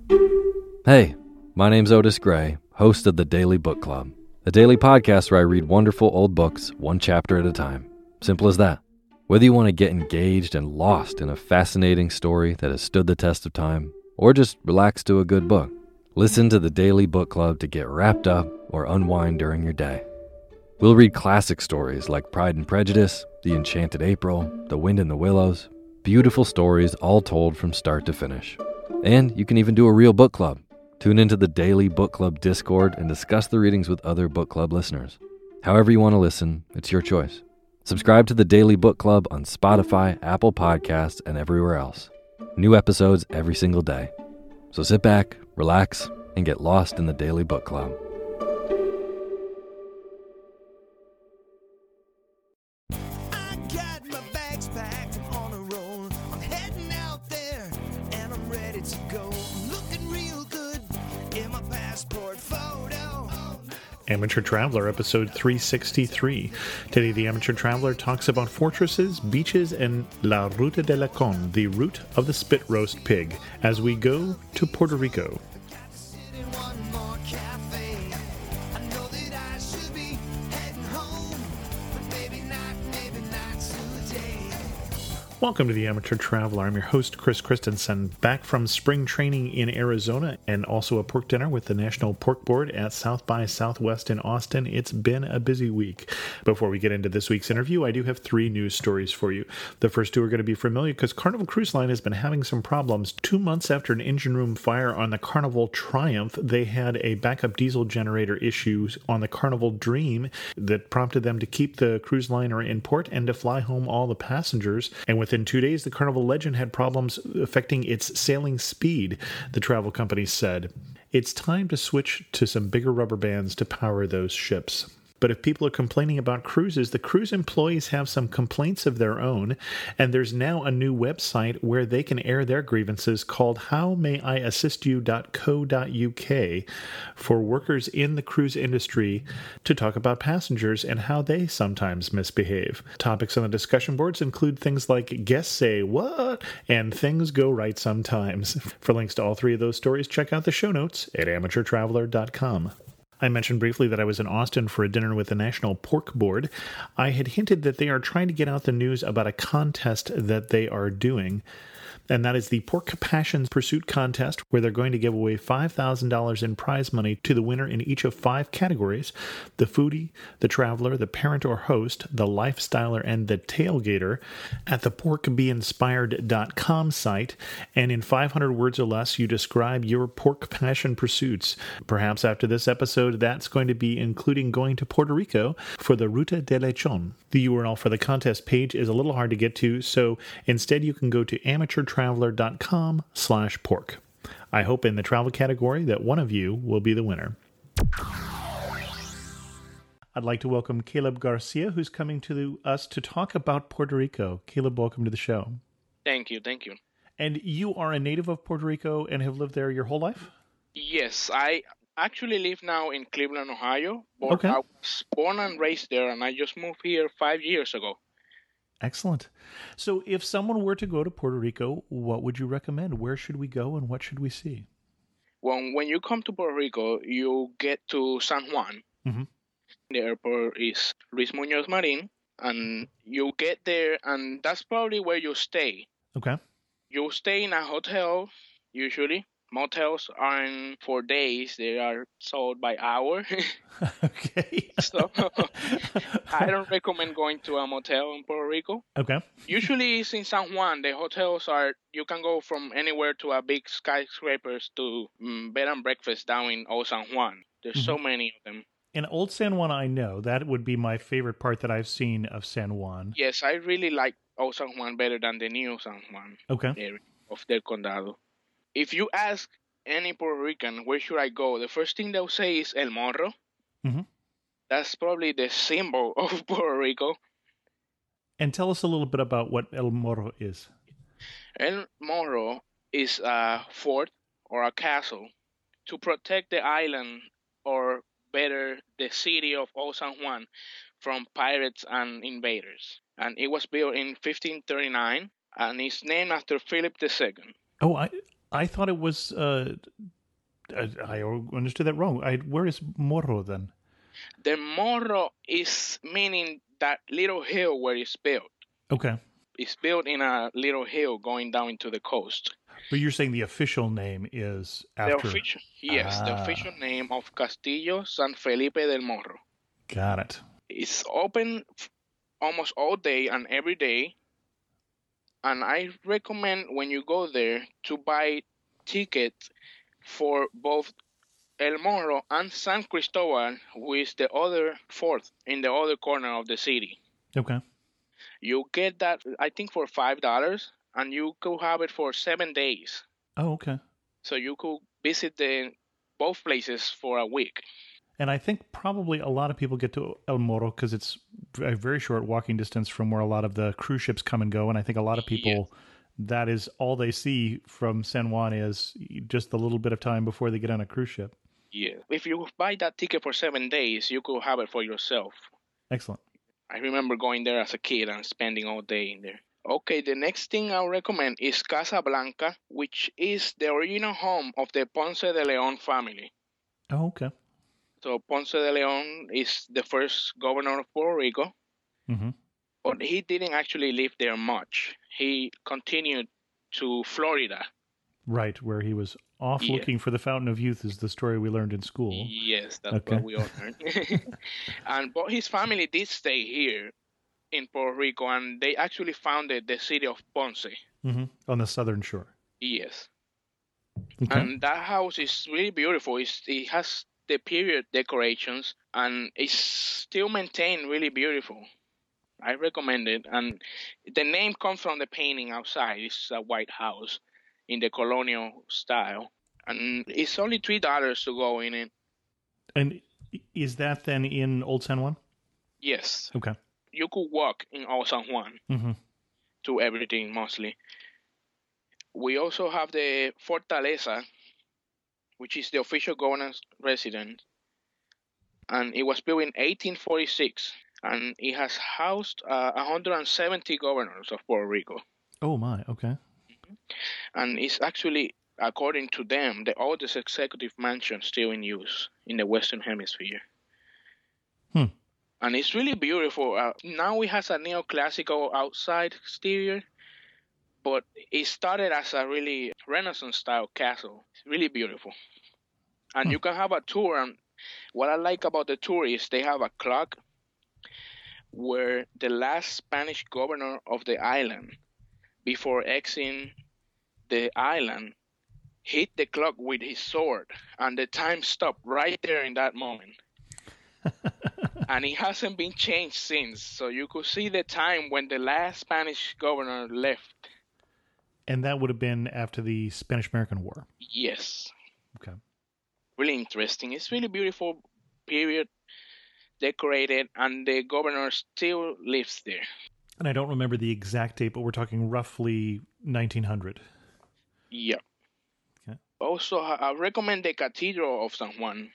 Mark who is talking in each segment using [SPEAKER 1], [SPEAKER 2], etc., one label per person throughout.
[SPEAKER 1] Hey, my name's Otis Gray, host of the Daily Book Club, a daily podcast where I read wonderful old books one chapter at a time. Simple as that. Whether you want to get engaged and lost in a fascinating story that has stood the test of time, or just relax to a good book, listen to the Daily Book Club to get wrapped up or unwind during your day. We'll read classic stories like Pride and Prejudice, The Enchanted April, The Wind in the Willows, beautiful stories all told from start to finish. And you can even do a real book club. Tune into the Daily Book Club Discord and discuss the readings with other book club listeners. However you want to listen, it's your choice. Subscribe to the Daily Book Club on Spotify, Apple Podcasts, and everywhere else. New episodes every single day. So sit back, relax, and get lost in the Daily Book Club.
[SPEAKER 2] I got my bags packed, I'm on a roll. I'm heading out there, and I'm ready to go. I'm looking real good in my passport photo.
[SPEAKER 3] Amateur Traveler, episode 363. Today, the Amateur Traveler talks about fortresses, beaches, and La Ruta de la Con, the route of the spit roast pig, as we go to Puerto Rico.
[SPEAKER 2] Sit in one more cafe. I know that I should be heading home, but maybe not today.
[SPEAKER 3] Welcome to the Amateur Traveler. I'm your host, Chris Christensen, back from spring training in Arizona and also a pork dinner with the National Pork Board at South by Southwest in Austin. It's been a busy week. Before we get into this week's interview, I do have 3 news stories for you. The first 2 are going to be familiar because Carnival Cruise Line has been having some problems. 2 months after an engine room fire on the Carnival Triumph, they had a backup diesel generator issue on the Carnival Dream that prompted them to keep the cruise liner in port and to fly home all the passengers. And within 2 days, the Carnival Legend had problems affecting its sailing speed, the travel company said. It's time to switch to some bigger rubber bands to power those ships. But if people are complaining about cruises, the cruise employees have some complaints of their own, and there's now a new website where they can air their grievances called howmayiassistyou.co.uk for workers in the cruise industry to talk about passengers and how they sometimes misbehave. Topics on the discussion boards include things like guests say what and things go right sometimes. For links to all 3 of those stories, check out the show notes at amateurtraveler.com. I mentioned briefly that I was in Austin for a dinner with the National Pork Board. I had hinted that they are trying to get out the news about a contest that they are doing, and that is the Pork Passion Pursuit Contest, where they're going to give away $5,000 in prize money to the winner in each of 5 categories: the foodie, the traveler, the parent or host, the lifestyler, and the tailgater, at the porkbeinspired.com site. And in 500 words or less, you describe your pork passion pursuits. Perhaps after this episode, that's going to be including going to Puerto Rico for the Ruta de Lechon. The URL for the contest page is a little hard to get to, so instead you can go to amateurtraveler.com/pork. I hope in the travel category that one of you will be the winner. I'd like to welcome Caleb Garcia, who's coming to us to talk about Puerto Rico. Caleb, welcome to the show.
[SPEAKER 4] Thank you.
[SPEAKER 3] And you are a native of Puerto Rico and have lived there your whole life?
[SPEAKER 4] Yes, I actually live now in Cleveland, Ohio, but
[SPEAKER 3] Okay.
[SPEAKER 4] I was born and raised there, and I just moved here 5 years ago.
[SPEAKER 3] Excellent. So if someone were to go to Puerto Rico, what would you recommend? Where should we go and what should we see?
[SPEAKER 4] When you come to Puerto Rico, you get to San Juan.
[SPEAKER 3] Mm-hmm.
[SPEAKER 4] The airport is Luis Muñoz Marin, and you get there, and that's probably where you stay.
[SPEAKER 3] Okay.
[SPEAKER 4] You stay in a hotel, usually. Motels aren't for days. They are sold by hour.
[SPEAKER 3] Okay.
[SPEAKER 4] So I don't recommend going to a motel in Puerto Rico.
[SPEAKER 3] Okay.
[SPEAKER 4] Usually it's in San Juan. The hotels you can go from anywhere to a big skyscrapers to bed and breakfast down in Old San Juan. There's so many of them.
[SPEAKER 3] In Old San Juan, I know. That would be my favorite part that I've seen of San Juan.
[SPEAKER 4] Yes, I really like Old San Juan better than the new San Juan
[SPEAKER 3] Okay.
[SPEAKER 4] area of Del Condado. If you ask any Puerto Rican, where should I go? The first thing they'll say is El Morro.
[SPEAKER 3] Mm-hmm.
[SPEAKER 4] That's probably the symbol of Puerto Rico.
[SPEAKER 3] And tell us a little bit about what El Morro is.
[SPEAKER 4] El Morro is a fort or a castle to protect the island, or better, the city of Old San Juan, from pirates and invaders. And it was built in 1539, and it's named after Philip II.
[SPEAKER 3] Oh, I thought it was. I understood that wrong. Where is Morro then?
[SPEAKER 4] The Morro is meaning that little hill where it's built.
[SPEAKER 3] Okay.
[SPEAKER 4] It's built in a little hill going down into the coast.
[SPEAKER 3] But you're saying the official name is after...
[SPEAKER 4] The official name of Castillo San Felipe del Morro.
[SPEAKER 3] Got it.
[SPEAKER 4] It's open almost all day and every day. And I recommend when you go there to buy tickets for both El Morro and San Cristobal, who is the other fourth in the other corner of the city.
[SPEAKER 3] Okay.
[SPEAKER 4] You get that, I think, for $5, and you could have it for 7 days.
[SPEAKER 3] Oh, okay.
[SPEAKER 4] So you could visit both places for a week.
[SPEAKER 3] And I think probably a lot of people get to El Morro because it's a very short walking distance from where a lot of the cruise ships come and go. And I think a lot of people, that is all they see from San Juan is just the little bit of time before they get on a cruise ship.
[SPEAKER 4] Yeah. If you buy that ticket for 7 days, you could have it for yourself.
[SPEAKER 3] Excellent.
[SPEAKER 4] I remember going there as a kid and spending all day in there. Okay, the next thing I'll recommend is Casa Blanca, which is the original home of the Ponce de Leon family.
[SPEAKER 3] Oh, okay.
[SPEAKER 4] So Ponce de Leon is the first governor of Puerto Rico, but he didn't actually live there much. He continued to Florida.
[SPEAKER 3] Right, where he was off looking for the Fountain of Youth is the story we learned in school.
[SPEAKER 4] Yes, that's what we all learned. But his family did stay here in Puerto Rico, and they actually founded the city of Ponce.
[SPEAKER 3] On the southern shore.
[SPEAKER 4] Yes.
[SPEAKER 3] Okay.
[SPEAKER 4] And that house is really beautiful. It has the period decorations, and it's still maintained really beautiful. I recommend it. And the name comes from the painting outside. It's a white house in the colonial style. And it's only $3 to go in it.
[SPEAKER 3] And is that then in Old San Juan?
[SPEAKER 4] Yes.
[SPEAKER 3] Okay.
[SPEAKER 4] You could walk in Old San Juan to everything mostly. We also have the Fortaleza, which is the official governor's residence. And it was built in 1846. And it has housed 170 governors of Puerto Rico.
[SPEAKER 3] Oh, my. Okay.
[SPEAKER 4] And it's actually, according to them, the oldest executive mansion still in use in the Western Hemisphere. And it's really beautiful. Now it has a neoclassical outside exterior, but it started as a really Renaissance-style castle. It's really beautiful. And you can have a tour. And what I like about the tour is they have a clock where the last Spanish governor of the island, before exiting the island, hit the clock with his sword, and the time stopped right there in that moment. And it hasn't been changed since, so you could see the time when the last Spanish governor left.
[SPEAKER 3] And that would have been after the Spanish-American War?
[SPEAKER 4] Yes.
[SPEAKER 3] Okay.
[SPEAKER 4] Really interesting. It's really beautiful period, decorated, and the governor still lives there.
[SPEAKER 3] And I don't remember the exact date, but we're talking roughly 1900.
[SPEAKER 4] Yeah.
[SPEAKER 3] Okay.
[SPEAKER 4] Also, I recommend the Cathedral of San Juan,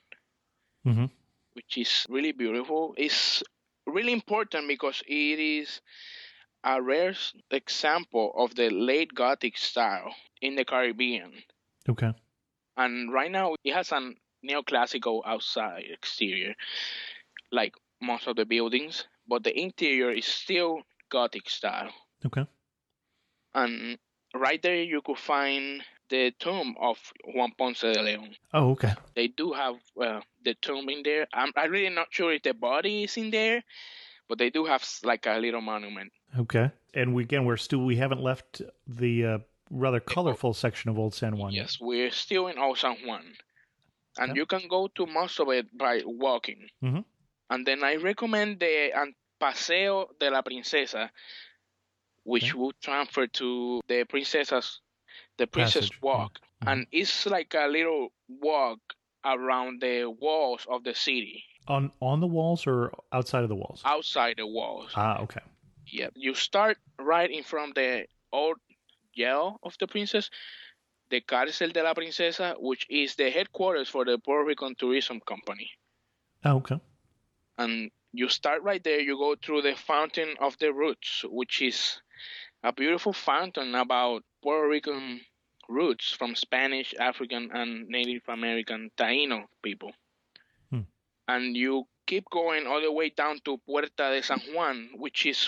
[SPEAKER 4] which is really beautiful. It's really important because it is a rare example of the late Gothic style in the Caribbean.
[SPEAKER 3] Okay.
[SPEAKER 4] And right now, it has a neoclassical outside exterior, like most of the buildings, but the interior is still Gothic style.
[SPEAKER 3] Okay.
[SPEAKER 4] And right there, you could find the tomb of Juan Ponce de Leon.
[SPEAKER 3] Oh, okay.
[SPEAKER 4] They do have the tomb in there. I'm really not sure if the body is in there, but they do have like a little monument.
[SPEAKER 3] Okay. And we haven't left the rather colorful section of Old San Juan yet.
[SPEAKER 4] Yes, we're still in Old San Juan. And you can go to most of it by walking. And then I recommend the Paseo de la Princesa, which will transfer to the Princess
[SPEAKER 3] Passage.
[SPEAKER 4] Walk. And it's like a little walk around the walls of the city.
[SPEAKER 3] On the walls or outside of the walls?
[SPEAKER 4] Outside the walls.
[SPEAKER 3] Ah, okay.
[SPEAKER 4] Yeah. You start right in front of the old jail of the princess, the Cárcel de la Princesa, which is the headquarters for the Puerto Rican Tourism Company.
[SPEAKER 3] Oh, okay.
[SPEAKER 4] And you start right there. You go through the Fountain of the Roots, which is a beautiful fountain about Puerto Rican roots from Spanish, African, and Native American Taino people.
[SPEAKER 3] Hmm.
[SPEAKER 4] And you keep going all the way down to Puerta de San Juan, which is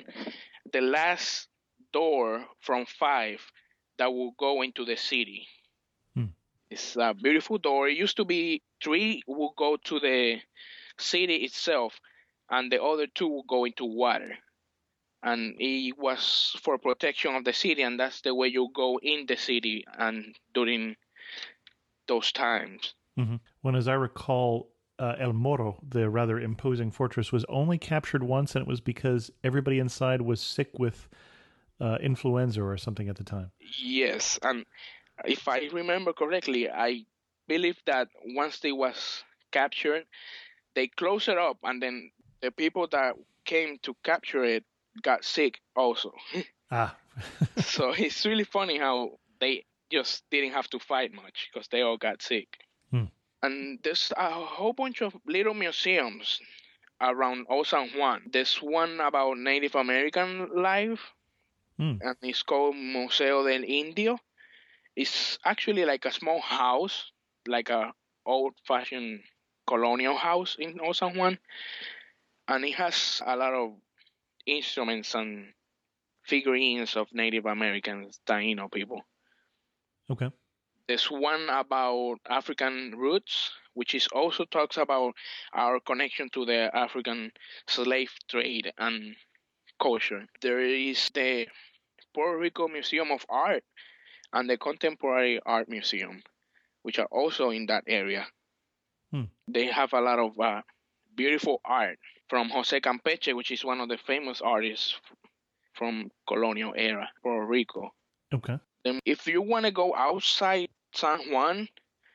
[SPEAKER 4] the last door from 5 that will go into the city.
[SPEAKER 3] Hmm.
[SPEAKER 4] It's a beautiful door. It used to be 3 will go to the city itself, and the other 2 will go into water. And it was for protection of the city, and that's the way you go in the city and during those times.
[SPEAKER 3] Mm-hmm. When, as I recall, El Morro, the rather imposing fortress, was only captured once, and it was because everybody inside was sick with influenza or something at the time.
[SPEAKER 4] Yes, and if I remember correctly, I believe that once they was captured, they closed it up, and then the people that came to capture it got sick also.
[SPEAKER 3] Ah.
[SPEAKER 4] So it's really funny how they just didn't have to fight much because they all got sick.
[SPEAKER 3] Hmm.
[SPEAKER 4] And there's a whole bunch of little museums around Old San Juan. There's one about Native American life,
[SPEAKER 3] Hmm.
[SPEAKER 4] and it's called Museo del Indio. It's actually like a small house, like a old-fashioned colonial house in Old San Juan, and it has a lot of instruments and figurines of Native Americans, Taino people.
[SPEAKER 3] Okay.
[SPEAKER 4] There's one about African roots, which is also talks about our connection to the African slave trade and culture. There is the Puerto Rico Museum of Art and the Contemporary Art Museum, which are also in that area.
[SPEAKER 3] Hmm.
[SPEAKER 4] They have a lot of beautiful art from Jose Campeche, which is one of the famous artists from colonial era, Puerto Rico.
[SPEAKER 3] Okay.
[SPEAKER 4] Then if you want to go outside San Juan,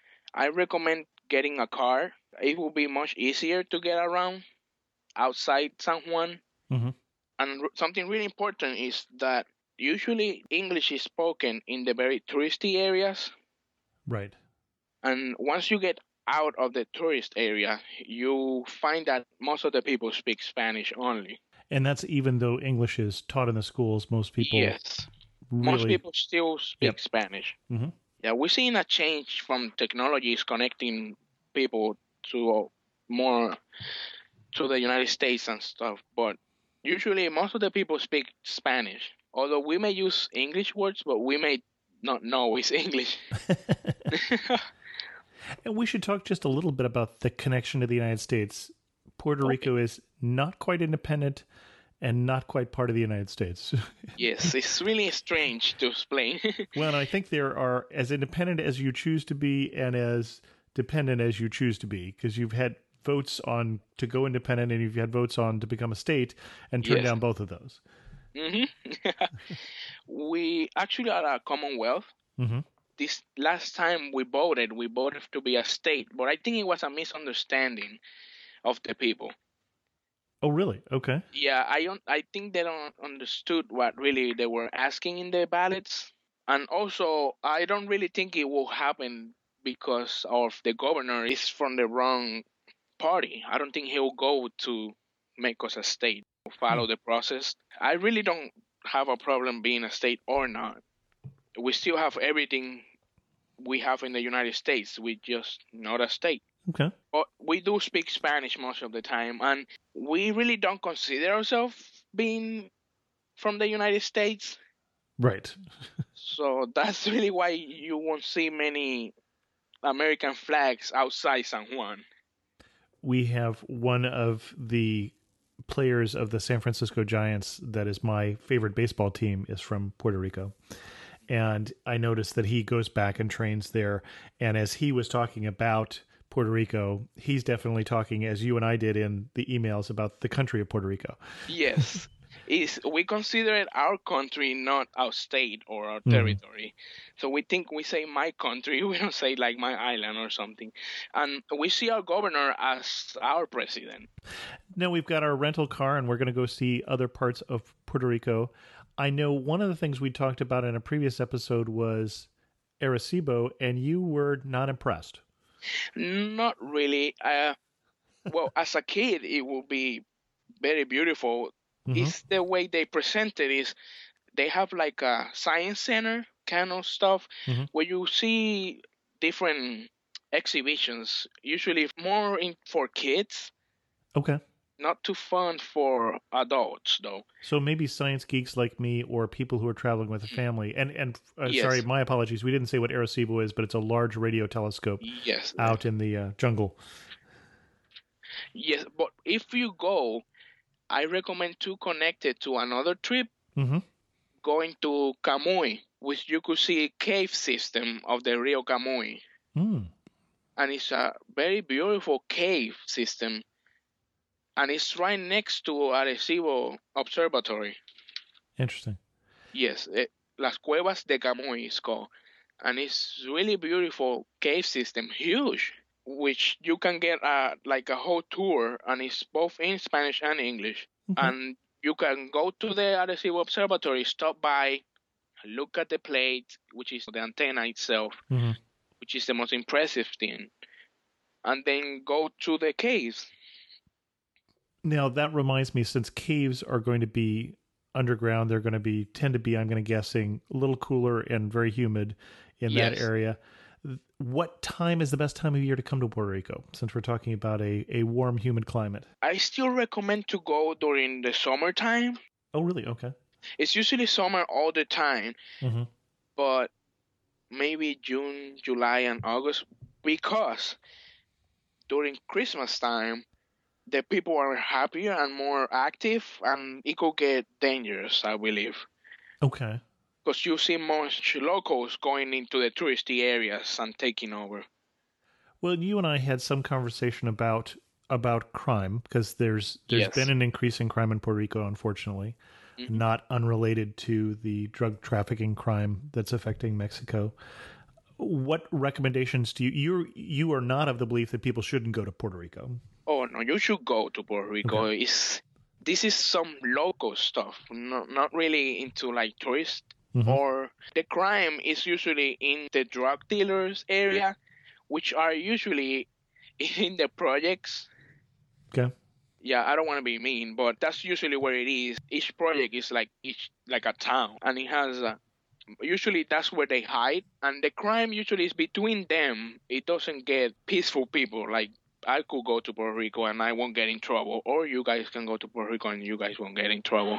[SPEAKER 4] I recommend getting a car. It will be much easier to get around outside San Juan.
[SPEAKER 3] Mm-hmm.
[SPEAKER 4] And something really important is that usually English is spoken in the very touristy areas.
[SPEAKER 3] Right.
[SPEAKER 4] And once you get out of the tourist area, you find that most of the people speak Spanish only.
[SPEAKER 3] And that's even though English is taught in the schools, most people
[SPEAKER 4] Yes.
[SPEAKER 3] really...
[SPEAKER 4] Most people still speak
[SPEAKER 3] Yep.
[SPEAKER 4] Spanish.
[SPEAKER 3] Mm-hmm.
[SPEAKER 4] Yeah, we're seeing a change from technologies connecting people to more to the United States and stuff. But usually most of the people speak Spanish. Although we may use English words, but we may not know it's English.
[SPEAKER 3] And we should talk just a little bit about the connection to the United States. Puerto Rico is not quite independent and not quite part of the United States.
[SPEAKER 4] Yes, it's really strange to explain.
[SPEAKER 3] Well, I think there are as independent as you choose to be and as dependent as you choose to be, because you've had votes on to go independent and you've had votes on to become a state and turn
[SPEAKER 4] Yes.
[SPEAKER 3] down both of those.
[SPEAKER 4] We actually are a Commonwealth.
[SPEAKER 3] Mm-hmm.
[SPEAKER 4] This last time we voted to be a state, but I think it was a misunderstanding of the people.
[SPEAKER 3] Oh, really? Okay.
[SPEAKER 4] Yeah, I think they don't understood what really they were asking in the ballots, and also I don't really think it will happen because of the governor is from the wrong party. I don't think he'll go to make us a state, follow the process. I really don't have a problem being a state or not. We still have everything we have in the United States. We just not a state.
[SPEAKER 3] Okay.
[SPEAKER 4] But we do speak Spanish most of the time, and we really don't consider ourselves being from the United States.
[SPEAKER 3] Right.
[SPEAKER 4] So that's really why you won't see many American flags outside San Juan.
[SPEAKER 3] We have one of the players of the San Francisco Giants that is my favorite baseball team is from Puerto Rico. And I noticed that he goes back and trains there. And as he was talking about Puerto Rico, he's definitely talking, as you and I did in the emails, about the country of Puerto Rico.
[SPEAKER 4] Yes. We consider it our country, not our state or our territory. So we think we say my country, we don't say like my island or something. And we see our governor as our president.
[SPEAKER 3] Now we've got our rental car and we're going to go see other parts of Puerto Rico. I know one of the things we talked about in a previous episode was Arecibo, and you were not impressed.
[SPEAKER 4] Not really. Well, as a kid, it will be very beautiful.
[SPEAKER 3] Mm-hmm.
[SPEAKER 4] It's the way they present it is they have like a science center kind of stuff,
[SPEAKER 3] Mhm.
[SPEAKER 4] where you see different exhibitions, usually more for kids,
[SPEAKER 3] Okay.
[SPEAKER 4] not too fun for adults, though.
[SPEAKER 3] So maybe science geeks like me or people who are traveling with a family. And sorry,
[SPEAKER 4] Yes,
[SPEAKER 3] my apologies. We didn't say what Arecibo is, but it's a large radio telescope
[SPEAKER 4] yes,
[SPEAKER 3] out in the jungle.
[SPEAKER 4] yes. But if you go, I recommend to connect it to another trip
[SPEAKER 3] Mm-hmm.
[SPEAKER 4] going to Kamui, which you could see cave system of the Rio Kamui.
[SPEAKER 3] Mm.
[SPEAKER 4] And it's a very beautiful cave system. And it's right next to Arecibo Observatory.
[SPEAKER 3] Interesting.
[SPEAKER 4] Yes, Las Cuevas de Camuy is called. And it's really beautiful cave system, huge, which you can get like a whole tour, and it's both in Spanish and English.
[SPEAKER 3] Okay.
[SPEAKER 4] And you can go to the Arecibo Observatory, stop by, look at the plate, which is the antenna itself,
[SPEAKER 3] Mm-hmm.
[SPEAKER 4] which is the most impressive thing, and then go to the caves.
[SPEAKER 3] Now that reminds me, since caves are going to be underground, they're going to tend to be, I'm going to guessing, a little cooler and very humid in that
[SPEAKER 4] Yes.
[SPEAKER 3] area. What time is the best time of year to come to Puerto Rico, since we're talking about a warm, humid climate?
[SPEAKER 4] I still recommend to go during the summertime.
[SPEAKER 3] Oh, really? Okay.
[SPEAKER 4] It's usually summer all the time,
[SPEAKER 3] Mm-hmm.
[SPEAKER 4] but maybe June, July, and August, because during Christmas time, the people are happier and more active, and it could get dangerous, I believe.
[SPEAKER 3] Okay.
[SPEAKER 4] Because you see most locals going into the touristy areas and taking over.
[SPEAKER 3] Well, you and I had some conversation about crime, because there's
[SPEAKER 4] Yes.
[SPEAKER 3] been an increase in crime in Puerto Rico, unfortunately,
[SPEAKER 4] Mhm.
[SPEAKER 3] not unrelated to the drug trafficking crime that's affecting Mexico. What recommendations do you are not of the belief that people shouldn't go to Puerto Rico?
[SPEAKER 4] Oh no, you should go to Puerto Rico.
[SPEAKER 3] Okay.
[SPEAKER 4] This is some local stuff, not really into like tourist.
[SPEAKER 3] Mhm.
[SPEAKER 4] Or the crime is usually in the drug dealers area, which are usually in the projects.
[SPEAKER 3] Okay.
[SPEAKER 4] Yeah, I don't want to be mean, but that's usually where it is. Each project is like a town, and it has usually that's where they hide, and the crime usually is between them. It doesn't get peaceful people. Like I could go to Puerto Rico and I won't get in trouble, or you guys can go to Puerto Rico and you guys won't get in trouble.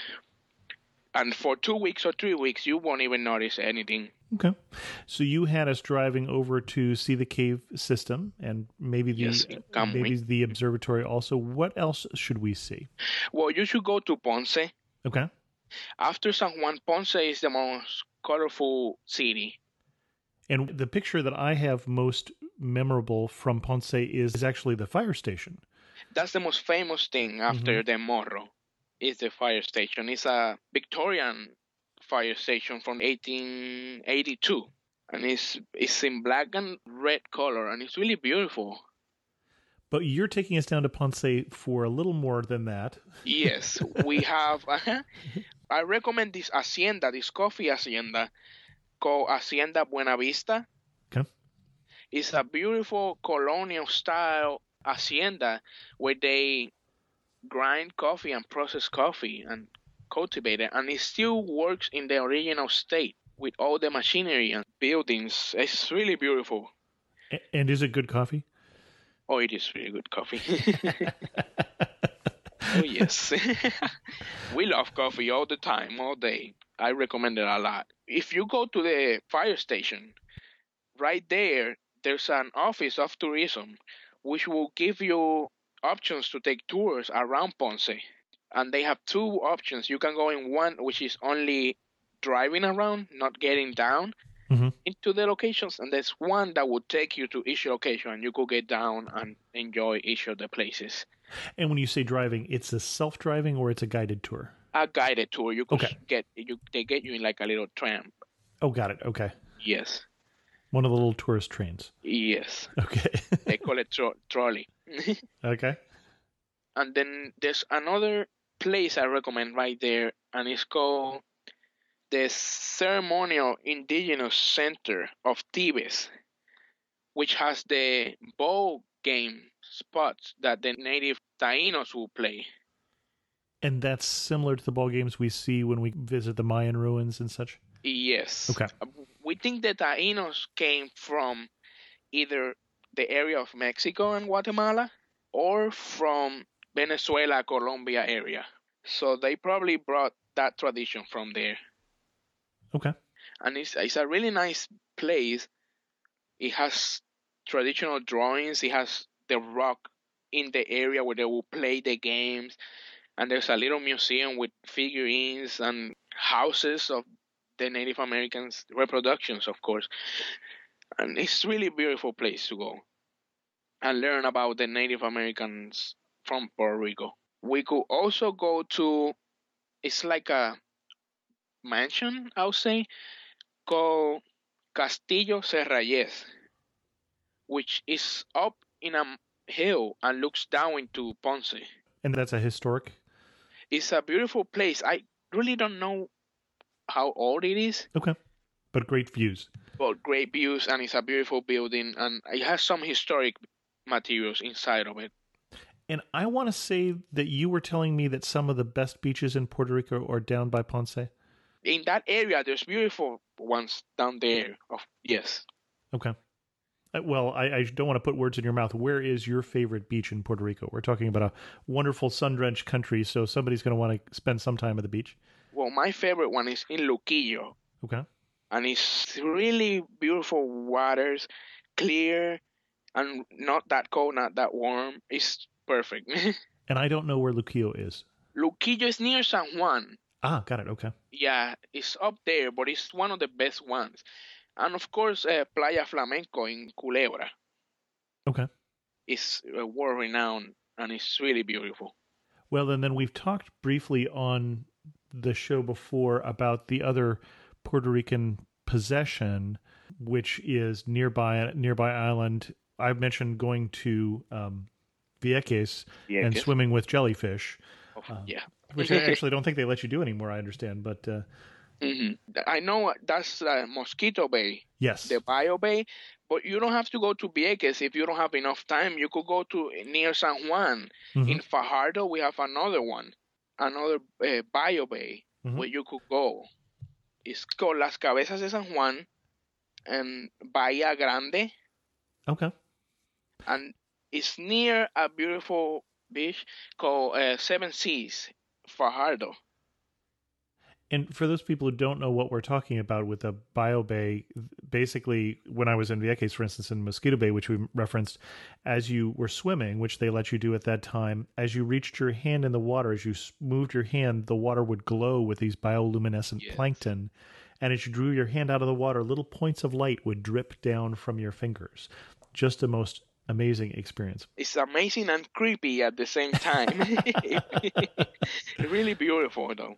[SPEAKER 4] And for 2 weeks or 3 weeks, you won't even notice anything.
[SPEAKER 3] Okay. So you had us driving over to see the cave system and maybe
[SPEAKER 4] Yes, come
[SPEAKER 3] maybe
[SPEAKER 4] with.
[SPEAKER 3] the observatory also. What else should we see?
[SPEAKER 4] Well, you should go to Ponce.
[SPEAKER 3] Okay.
[SPEAKER 4] After San Juan, Ponce is the most colorful city.
[SPEAKER 3] And the picture that I have most memorable from Ponce is actually the fire station.
[SPEAKER 4] That's the most famous thing after the Morro, is the fire station. It's a Victorian fire station from 1882, and it's in black and red color, and it's really beautiful.
[SPEAKER 3] But you're taking us down to Ponce for a little more than that.
[SPEAKER 4] Yes, we have. I recommend this hacienda, this coffee hacienda, called Hacienda Buena Vista.
[SPEAKER 3] Okay.
[SPEAKER 4] It's a beautiful colonial style hacienda where they grind coffee and process coffee and cultivate it, and it still works in the original state with all the machinery and buildings. It's really beautiful.
[SPEAKER 3] And is it good coffee?
[SPEAKER 4] Oh, it is really good coffee. Oh yes. We love coffee all the time, all day. I recommend it a lot. If you go to the fire station, right there's an office of tourism which will give you options to take tours around Ponce. And they have two options. You can go in one which is only driving around, not getting down
[SPEAKER 3] Mhm.
[SPEAKER 4] into the locations, and there's one that would take you to each location and you could get down and enjoy each of the places.
[SPEAKER 3] And when you say driving, it's a self-driving or it's a guided tour?
[SPEAKER 4] A guided tour. You could
[SPEAKER 3] Okay.
[SPEAKER 4] they get you in like a little tram.
[SPEAKER 3] Oh, got it. Okay.
[SPEAKER 4] Yes.
[SPEAKER 3] One of the little tourist trains.
[SPEAKER 4] Yes.
[SPEAKER 3] Okay.
[SPEAKER 4] They call it trolley.
[SPEAKER 3] Okay.
[SPEAKER 4] And then there's another place I recommend right there, and it's called the Ceremonial Indigenous Center of Tibes, which has the ball game spots that the native Taínos will play.
[SPEAKER 3] And that's similar to the ball games we see when we visit the Mayan ruins and such?
[SPEAKER 4] Yes.
[SPEAKER 3] Okay.
[SPEAKER 4] We think the Taínos came from either the area of Mexico and Guatemala or from Venezuela, Colombia area. So they probably brought that tradition from there.
[SPEAKER 3] Okay.
[SPEAKER 4] And it's a really nice place. It has traditional drawings. It has the rock in the area where they will play the games. And there's a little museum with figurines and houses of the Native Americans, reproductions, of course. And it's really a beautiful place to go and learn about the Native Americans from Puerto Rico. We could also go to, it's like a mansion, I would say, called Castillo Serrayes, which is up in a hill and looks down into Ponce.
[SPEAKER 3] And that's a historic.
[SPEAKER 4] It's a beautiful place. I really don't know how old it is,
[SPEAKER 3] Okay. But great views.
[SPEAKER 4] but great views, and it's a beautiful building, and it has some historic materials inside of it.
[SPEAKER 3] And I want to say that you were telling me that some of the best beaches in Puerto Rico are down by Ponce.
[SPEAKER 4] In that area, there's beautiful ones down there. Yes.
[SPEAKER 3] Okay. Well, I don't want to put words in your mouth. Where is your favorite beach in Puerto Rico? We're talking about a wonderful sun-drenched country, so somebody's going to want to spend some time at the beach.
[SPEAKER 4] Well, my favorite one is in Luquillo,
[SPEAKER 3] Okay.
[SPEAKER 4] and it's really beautiful waters, clear, and not that cold, not that warm. It's perfect.
[SPEAKER 3] And I don't know where Luquillo is.
[SPEAKER 4] Luquillo is near San Juan.
[SPEAKER 3] Ah, got it. Okay.
[SPEAKER 4] Yeah, it's up there, but it's one of the best ones. And of course, Playa Flamenco in Culebra
[SPEAKER 3] Okay.
[SPEAKER 4] is world renowned, and it's really beautiful.
[SPEAKER 3] Well, and then we've talked briefly on the show before about the other Puerto Rican possession, which is nearby island. I've mentioned going to Vieques and
[SPEAKER 4] Vieques.
[SPEAKER 3] swimming with jellyfish,
[SPEAKER 4] Yeah.
[SPEAKER 3] which I actually don't think they let you do anymore. I understand, but
[SPEAKER 4] I know that's Mosquito Bay,
[SPEAKER 3] yes,
[SPEAKER 4] the Bio Bay, but you don't have to go to Vieques if you don't have enough time. You could go to near San Juan.
[SPEAKER 3] Mhm.
[SPEAKER 4] In Fajardo, we have another one, another Bio Bay
[SPEAKER 3] Mhm.
[SPEAKER 4] where you could go. It's called Las Cabezas de San Juan and Bahía Grande,
[SPEAKER 3] okay.
[SPEAKER 4] and it's near a beautiful beach called Seven Seas, Fajardo.
[SPEAKER 3] And for those people who don't know what we're talking about with the Bio Bay, basically, when I was in Vieques, for instance, in Mosquito Bay, which we referenced, as you were swimming, which they let you do at that time, as you reached your hand in the water, as you moved your hand, the water would glow with these bioluminescent
[SPEAKER 4] Yes.
[SPEAKER 3] plankton. And as you drew your hand out of the water, little points of light would drip down from your fingers. Just the most amazing experience.
[SPEAKER 4] It's amazing and creepy at the same time. Really beautiful, though.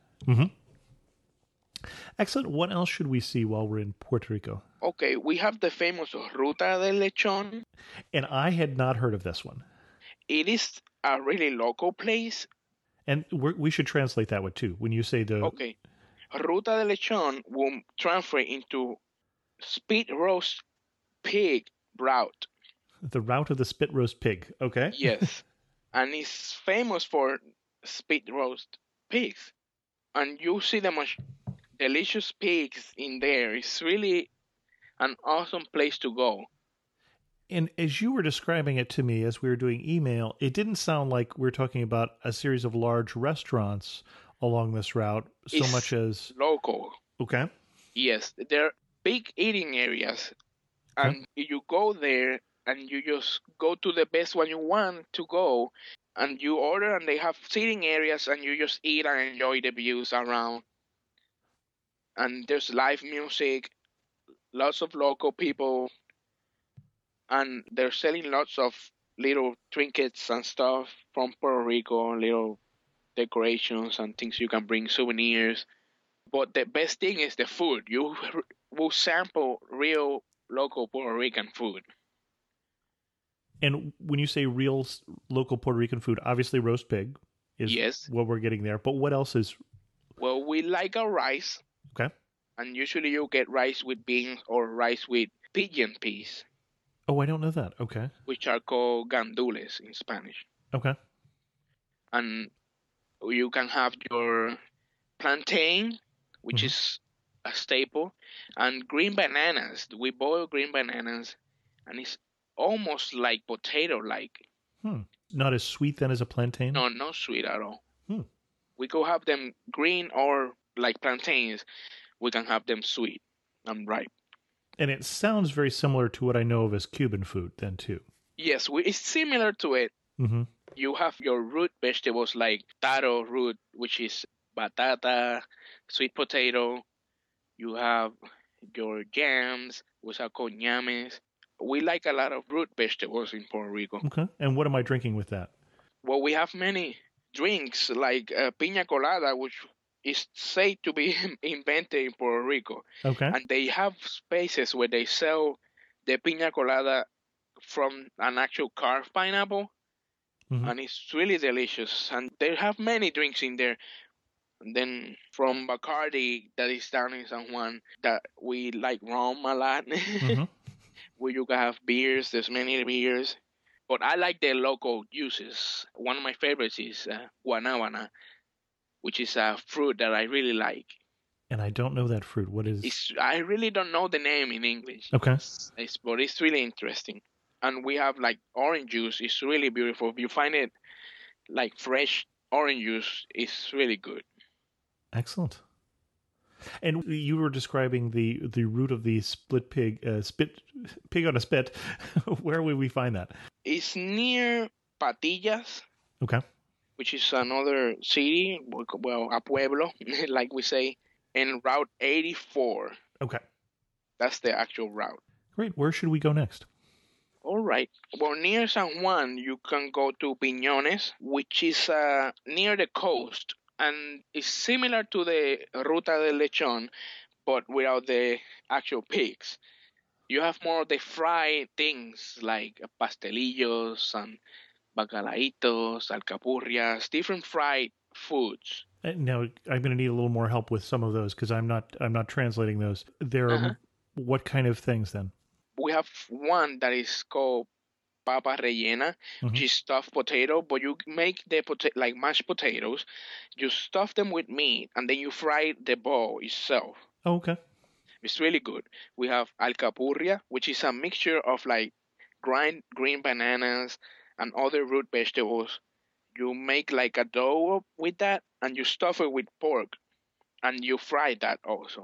[SPEAKER 3] Excellent. What else should we see while we're in Puerto Rico?
[SPEAKER 4] Okay, we have the famous Ruta del Lechón.
[SPEAKER 3] And I had not heard of this one.
[SPEAKER 4] It is a really local place.
[SPEAKER 3] And we should translate that one too. When you say the
[SPEAKER 4] Okay, Ruta del Lechón will transfer into spit roast pig route.
[SPEAKER 3] route of the spit roast pig, okay?
[SPEAKER 4] Yes, and it's famous for spit roast pigs. And you see the most delicious pigs in there. It's really an awesome place to go.
[SPEAKER 3] And as you were describing it to me as we were doing email, it didn't sound like we're talking about a series of large restaurants along this route so
[SPEAKER 4] It's
[SPEAKER 3] much as
[SPEAKER 4] local.
[SPEAKER 3] okay.
[SPEAKER 4] Yes, there are big eating areas, and you go there and you just go to the best one you want to go, and you order, and they have seating areas, and you just eat and enjoy the views around. And there's live music, lots of local people, and they're selling lots of little trinkets and stuff from Puerto Rico, little decorations and things you can bring, souvenirs. But the best thing is the food. You will sample real local Puerto Rican food.
[SPEAKER 3] And when you say real local Puerto Rican food, obviously roast pig is
[SPEAKER 4] Yes.
[SPEAKER 3] what we're getting there. But what else is
[SPEAKER 4] Well, we like our rice,
[SPEAKER 3] okay?
[SPEAKER 4] and usually you get rice with beans or rice with pigeon peas,
[SPEAKER 3] Oh, I don't know that. Okay.
[SPEAKER 4] which are called gandules in Spanish.
[SPEAKER 3] Okay.
[SPEAKER 4] And you can have your plantain, which is a staple. And green bananas. We boil green bananas, and it's almost like potato-like.
[SPEAKER 3] Not as sweet then as a plantain?
[SPEAKER 4] No, not sweet at all.
[SPEAKER 3] Hmm.
[SPEAKER 4] We could have them green or like plantains. We can have them sweet and ripe.
[SPEAKER 3] And it sounds very similar to what I know of as Cuban food then too.
[SPEAKER 4] Yes, it's similar to it.
[SPEAKER 3] Mm-hmm.
[SPEAKER 4] You have your root vegetables like taro root, which is batata, sweet potato. You have your yams, which are called ñames. We like a lot of root vegetables in Puerto Rico.
[SPEAKER 3] Okay. And what am I drinking with that?
[SPEAKER 4] Well, we have many drinks like piña colada, which is said to be invented in Puerto Rico.
[SPEAKER 3] Okay.
[SPEAKER 4] And they have spaces where they sell the piña colada from an actual carved pineapple.
[SPEAKER 3] Mhm.
[SPEAKER 4] And it's really delicious. And they have many drinks in there. And then from Bacardi, that is down in San Juan, that we like rum a lot.
[SPEAKER 3] Mhm.
[SPEAKER 4] Where you can have beers, there's many beers. But I like the local juices. One of my favorites is guanábana, which is a fruit that I really like.
[SPEAKER 3] And I don't know that fruit. What is...
[SPEAKER 4] I really don't know the name in English.
[SPEAKER 3] Okay.
[SPEAKER 4] But it's really interesting. And we have like orange juice. It's really beautiful. If you find it like fresh orange juice, it's really good.
[SPEAKER 3] Excellent. And you were describing the root of the spit pig on a spit. Where would we find that?
[SPEAKER 4] It's near Patillas,
[SPEAKER 3] Okay.
[SPEAKER 4] which is another city, well, a pueblo, like we say, in Route 84.
[SPEAKER 3] Okay.
[SPEAKER 4] That's the actual route.
[SPEAKER 3] Great. Where should we go next?
[SPEAKER 4] All right. Well, near San Juan, you can go to Piñones, which is near the coast, and it's similar to the Ruta del Lechón, but without the actual pigs. You have more of the fried things like pastelillos and bacalaitos, alcapurrias, different fried foods.
[SPEAKER 3] Now I'm going to need a little more help with some of those because I'm not translating those. There are what kind of things then?
[SPEAKER 4] We have one that is called papa rellena, which is stuffed potato, but you make the like mashed potatoes, you stuff them with meat, and then you fry the ball itself.
[SPEAKER 3] Oh, okay.
[SPEAKER 4] It's really good. We have alcapurria, which is a mixture of like grind green bananas and other root vegetables. You make like a dough with that, and you stuff it with pork, and you fry that also.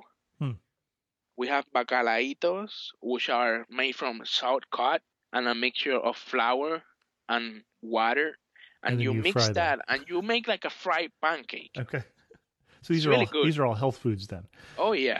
[SPEAKER 4] We have bacalaitos, which are made from salt cod and a mixture of flour and water, and
[SPEAKER 3] then
[SPEAKER 4] you
[SPEAKER 3] you
[SPEAKER 4] mix
[SPEAKER 3] fry
[SPEAKER 4] that,
[SPEAKER 3] them.
[SPEAKER 4] and you make like a fried pancake.
[SPEAKER 3] Okay. So these
[SPEAKER 4] It's
[SPEAKER 3] are
[SPEAKER 4] really
[SPEAKER 3] all
[SPEAKER 4] good.
[SPEAKER 3] these are all health foods then.
[SPEAKER 4] Oh yeah,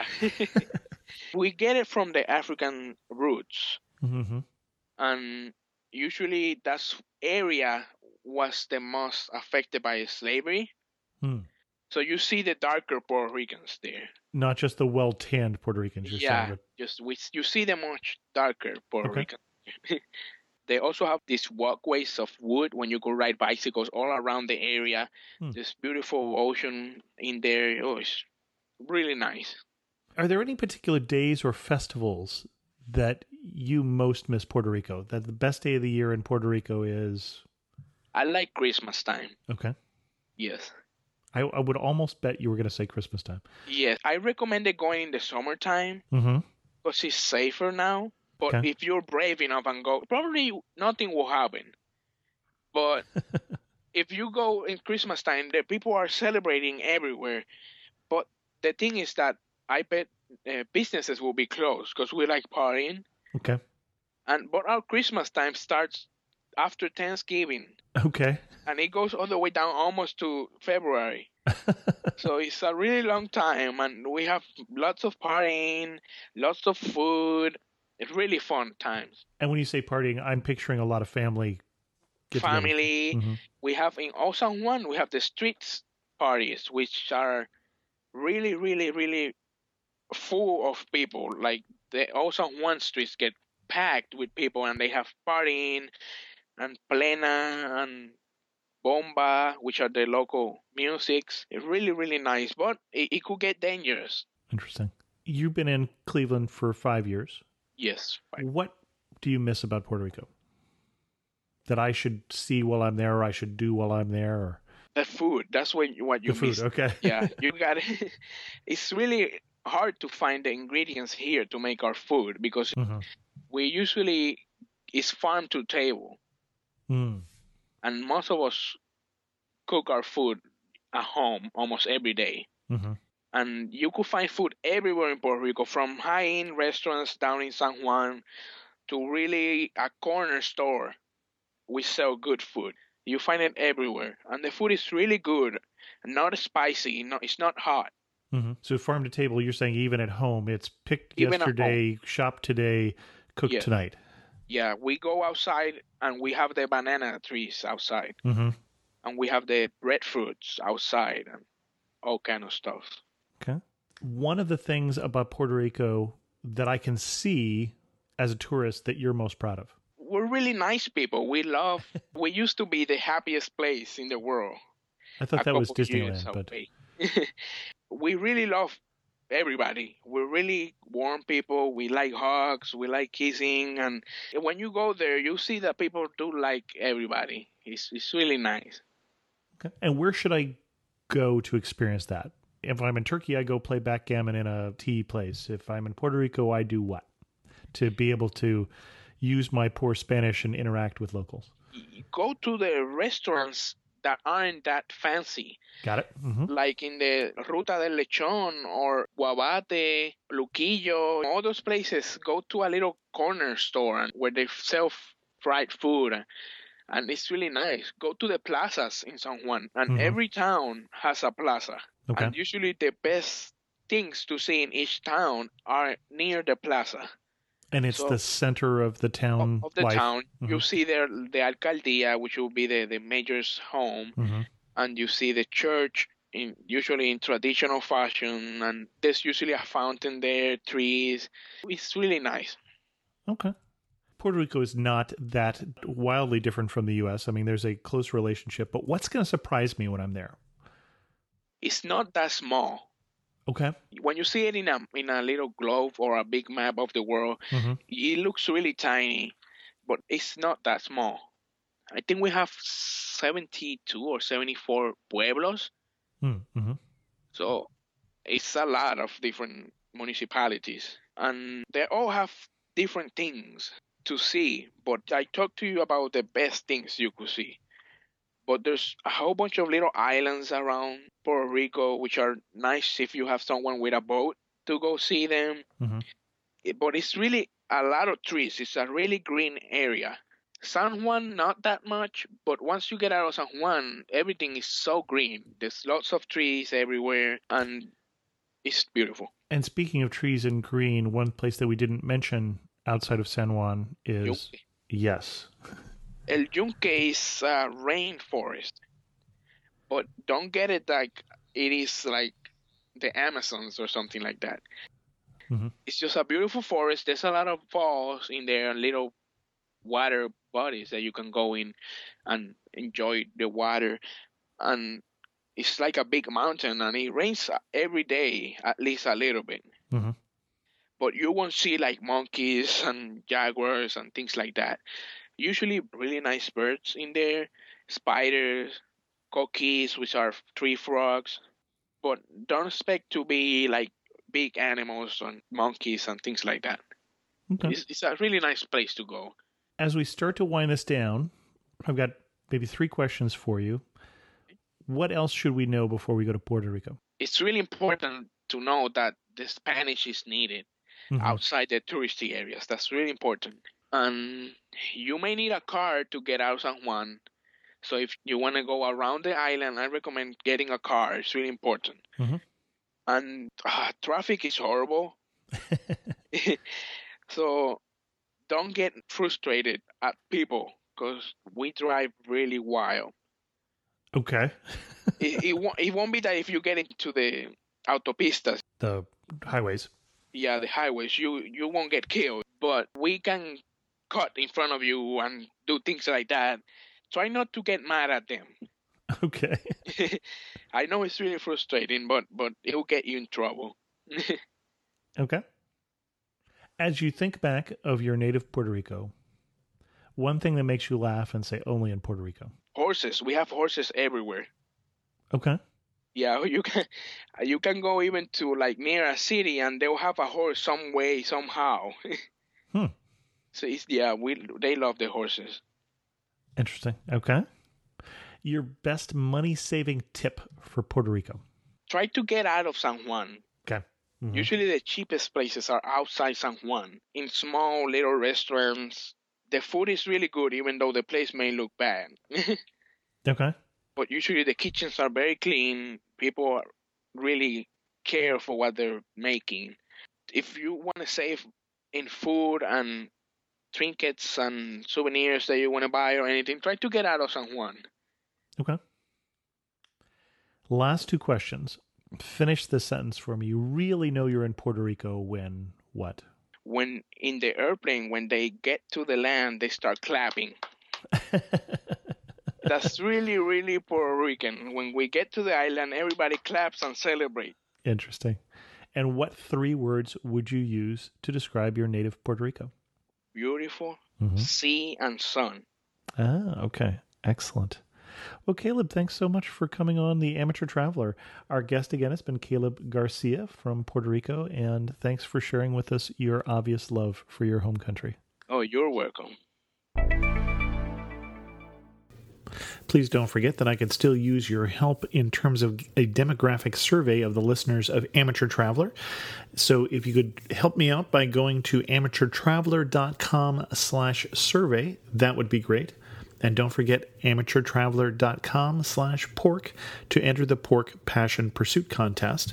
[SPEAKER 4] we get it from the African roots,
[SPEAKER 3] Mm-hmm.
[SPEAKER 4] and usually that area was the most affected by slavery. So you see the darker Puerto Ricans there.
[SPEAKER 3] Not just the well-tanned Puerto Ricans. You're
[SPEAKER 4] Yeah,
[SPEAKER 3] saying,
[SPEAKER 4] you see the much darker Puerto
[SPEAKER 3] Okay.
[SPEAKER 4] Ricans. They also have these walkways of wood when you go ride bicycles all around the area. This beautiful ocean in there. Oh, it's really nice.
[SPEAKER 3] Are there any particular days or festivals that you most miss Puerto Rico? That the best day of the year in Puerto Rico is?
[SPEAKER 4] I like Christmas time.
[SPEAKER 3] Okay.
[SPEAKER 4] Yes.
[SPEAKER 3] I would almost bet you were going to say Christmas time.
[SPEAKER 4] Yes. I recommend it going in the summertime
[SPEAKER 3] Mm-hmm.
[SPEAKER 4] because it's safer now. But
[SPEAKER 3] Okay.
[SPEAKER 4] if you're brave enough and go, probably nothing will happen. But if you go in Christmas time, the people are celebrating everywhere. But the thing is that I bet businesses will be closed because we like partying.
[SPEAKER 3] Okay.
[SPEAKER 4] But our Christmas time starts after Thanksgiving,
[SPEAKER 3] Okay.
[SPEAKER 4] and it goes all the way down almost to February. So it's a really long time, and we have lots of partying, lots of food. It's really fun times.
[SPEAKER 3] And when you say partying, I'm picturing a lot of family. get-togethers.
[SPEAKER 4] Family.
[SPEAKER 3] Mhm.
[SPEAKER 4] We have in Old San Juan, we have the street parties, which are really, really, really full of people. Like the Old San Juan streets get packed with people, and they have partying and plena and bomba, which are the local musics. It's really, really nice, but it could get dangerous.
[SPEAKER 3] Interesting. You've been in Cleveland for 5 years.
[SPEAKER 4] Yes.
[SPEAKER 3] What do you miss about Puerto Rico that I should see while I'm there, or I should do while I'm there? Or
[SPEAKER 4] The food. That's what you
[SPEAKER 3] the food?
[SPEAKER 4] miss.
[SPEAKER 3] Okay.
[SPEAKER 4] Yeah, you got it. It's really hard to find the ingredients here to make our food because we usually it's farm to table, and most of us cook our food at home almost every day. And you could find food everywhere in Puerto Rico, from high-end restaurants down in San Juan to really a corner store. We sell good food. You find it everywhere, and the food is really good, not spicy. No, it's not hot.
[SPEAKER 3] So farm to table, you're saying even at home, it's picked
[SPEAKER 4] Even at
[SPEAKER 3] yesterday, shopped today, cooked
[SPEAKER 4] Yes.
[SPEAKER 3] tonight.
[SPEAKER 4] Yeah, we go outside and we have the banana trees outside, and we have the breadfruits outside, and all kind of stuff.
[SPEAKER 3] Okay. One of the things about Puerto Rico that I can see as a tourist that you're most proud of.
[SPEAKER 4] We're really nice people. We used to be the happiest place in the world.
[SPEAKER 3] I thought that was
[SPEAKER 4] couple years
[SPEAKER 3] Disneyland, but
[SPEAKER 4] away. We really love everybody. We're really warm people. We like hugs. We like kissing. And when you go there, you see that people do like everybody. It's really nice.
[SPEAKER 3] okay. And where should I go to experience that? If I'm in Turkey, I go play backgammon in a tea place. If I'm in Puerto Rico, I do what? To be able to use my poor Spanish and interact with locals.
[SPEAKER 4] Go to the restaurants that aren't that fancy,
[SPEAKER 3] Got it?
[SPEAKER 4] like in the Ruta del Lechón or Guabate, Luquillo, all those places. Go to a little corner store where they sell fried food, and it's really nice. Go to the plazas in San Juan, and every town has a plaza.
[SPEAKER 3] Okay.
[SPEAKER 4] And usually the best things to see in each town are near the plaza.
[SPEAKER 3] And it's the center of the town
[SPEAKER 4] Of the
[SPEAKER 3] life.
[SPEAKER 4] town. You see there the alcaldía, which will be the mayor's home, and you see the church usually in traditional fashion, and there's usually a fountain there, trees. It's really nice.
[SPEAKER 3] Okay. Puerto Rico is not that wildly different from the U.S. I mean, there's a close relationship, but what's going to surprise me when I'm there?
[SPEAKER 4] It's not that small.
[SPEAKER 3] Okay.
[SPEAKER 4] When you see it in a little globe or a big map of the world, it looks really tiny, but it's not that small. I think we have 72 or 74 pueblos. So it's a lot of different municipalities, and they all have different things to see. But I talked to you about the best things you could see. But there's a whole bunch of little islands around Puerto Rico, which are nice if you have someone with a boat to go see them. But it's really a lot of trees. It's a really green area. San Juan, not that much, but once you get out of San Juan, everything is so green. There's lots of trees everywhere, and it's beautiful.
[SPEAKER 3] And speaking of trees and green, one place that we didn't mention outside of San Juan is...
[SPEAKER 4] Yunque.
[SPEAKER 3] Yes.
[SPEAKER 4] El Yunque is a rainforest, but don't get it like it is like the Amazons or something like that. It's just a beautiful forest. There's a lot of falls in there and little water bodies that you can go in and enjoy the water. And it's like a big mountain, and it rains every day, at least a little bit. But you won't see like monkeys and jaguars and things like that. Usually really nice birds in there, spiders, coquis, which are tree frogs. But don't expect to be like big animals and monkeys and things like that.
[SPEAKER 3] Okay.
[SPEAKER 4] It's a really nice place to go.
[SPEAKER 3] As we start to wind this down, I've got maybe 3 questions for you. What else should we know before we go to Puerto Rico?
[SPEAKER 4] It's really important to know that the Spanish is needed outside the touristy areas. That's really important. And you may need a car to get out of San Juan. So if you want to go around the island, I recommend getting a car. It's really important. And traffic is horrible. So don't get frustrated at people, because we drive really wild.
[SPEAKER 3] Okay.
[SPEAKER 4] it won't be that if you get into the autopistas,
[SPEAKER 3] The highways.
[SPEAKER 4] the highways, you won't get killed. But we can cut in front of you and do things like that. Try not to get mad at them.
[SPEAKER 3] Okay.
[SPEAKER 4] I know it's really frustrating, but it will get you in trouble.
[SPEAKER 3] Okay. As you think back of your native Puerto Rico, one thing that makes you laugh and say only in Puerto Rico.
[SPEAKER 4] Horses. We have horses everywhere.
[SPEAKER 3] Okay.
[SPEAKER 4] Yeah, you can go even to like near a city and they'll have a horse some way somehow. So they love the horses.
[SPEAKER 3] Interesting. Okay. Your best money-saving tip for Puerto Rico?
[SPEAKER 4] Try to get out of San Juan.
[SPEAKER 3] Okay. Mm-hmm.
[SPEAKER 4] Usually the cheapest places are outside San Juan, in small little restaurants. The food is really good, even though the place may look bad.
[SPEAKER 3] Okay.
[SPEAKER 4] But usually the kitchens are very clean. People really care for what they're making. If you want to save in food and trinkets and souvenirs that you want to buy or anything, try to get out of San Juan.
[SPEAKER 3] Okay. Last two questions. Finish this sentence for me. You really know you're in Puerto Rico when what?
[SPEAKER 4] When in the airplane, when they get to the land, they start clapping. That's really, really Puerto Rican. When we get to the island, everybody claps and celebrate.
[SPEAKER 3] Interesting. And what 3 words would you use to describe your native Puerto Rico?
[SPEAKER 4] Beautiful, sea, and sun.
[SPEAKER 3] Ah, okay. Excellent. Well, Caleb, thanks so much for coming on The Amateur Traveler. Our guest again has been Caleb Garcia from Puerto Rico, and thanks for sharing with us your obvious love for your home country.
[SPEAKER 4] Oh, you're welcome.
[SPEAKER 3] Please don't forget that I could still use your help in terms of a demographic survey of the listeners of Amateur Traveler. So if you could help me out by going to amateurtraveler.com/survey, that would be great. And don't forget amateurtraveler.com/pork to enter the Pork Passion Pursuit Contest.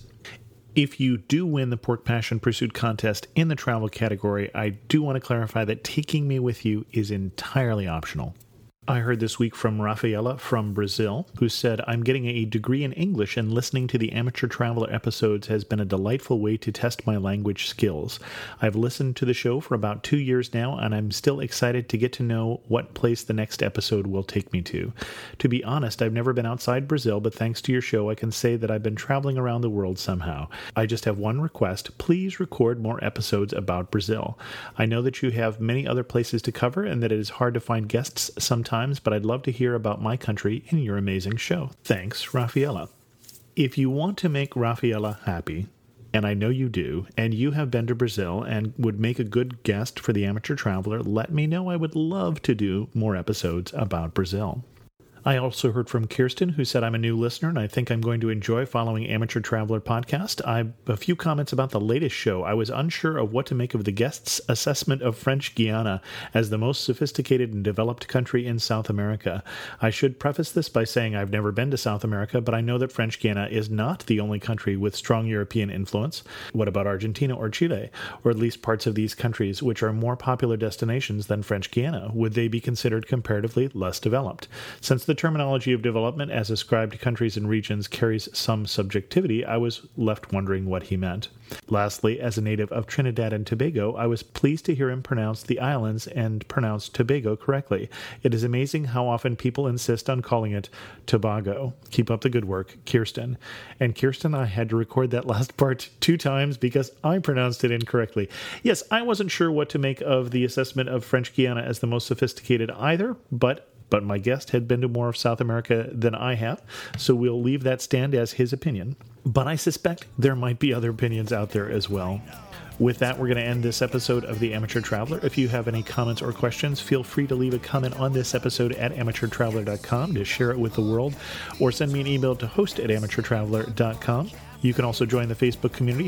[SPEAKER 3] If you do win the Pork Passion Pursuit Contest in the travel category, I do want to clarify that taking me with you is entirely optional. I heard this week from Rafaela from Brazil, who said, I'm getting a degree in English and listening to the Amateur Traveler episodes has been a delightful way to test my language skills. I've listened to the show for about 2 years now, and I'm still excited to get to know what place the next episode will take me to. To be honest, I've never been outside Brazil, but thanks to your show, I can say that I've been traveling around the world somehow. I just have one request. Please record more episodes about Brazil. I know that you have many other places to cover and that it is hard to find guests sometimes, but I'd love to hear about my country in your amazing show. Thanks, Rafaela. If you want to make Rafaela happy, and I know you do, and you have been to Brazil and would make a good guest for the Amateur Traveler, let me know. I would love to do more episodes about Brazil. I also heard from Kirsten, who said, I'm a new listener, and I think I'm going to enjoy following Amateur Traveler podcast. I have a few comments about the latest show. I was unsure of what to make of the guest's assessment of French Guiana as the most sophisticated and developed country in South America. I should preface this by saying I've never been to South America, but I know that French Guiana is not the only country with strong European influence. What about Argentina or Chile, or at least parts of these countries, which are more popular destinations than French Guiana? Would they be considered comparatively less developed? Since the terminology of development as ascribed to countries and regions carries some subjectivity, I was left wondering what he meant. Lastly, as a native of Trinidad and Tobago, I was pleased to hear him pronounce the islands and pronounce Tobago correctly. It is amazing how often people insist on calling it Tobago. Keep up the good work, Kirsten. And Kirsten, I had to record that last part 2 times because I pronounced it incorrectly. Yes, I wasn't sure what to make of the assessment of French Guiana as the most sophisticated either, but my guest had been to more of South America than I have, so we'll leave that stand as his opinion. But I suspect there might be other opinions out there as well. With that, we're going to end this episode of The Amateur Traveler. If you have any comments or questions, feel free to leave a comment on this episode at amateurtraveler.com to share it with the world, or send me an email to host@amateurtraveler.com. You can also join the Facebook community,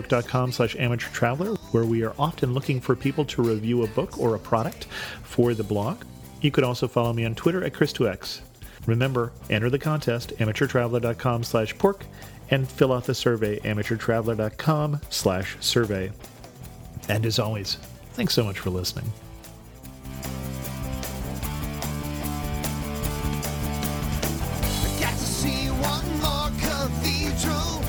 [SPEAKER 3] facebook.com/amateurtraveler, where we are often looking for people to review a book or a product for the blog. You can also follow me on Twitter at Chris2X. Remember, enter the contest, amateurtraveler.com/pork, and fill out the survey, amateurtraveler.com/survey. And as always, thanks so much for listening.
[SPEAKER 2] I got to see one more cathedral.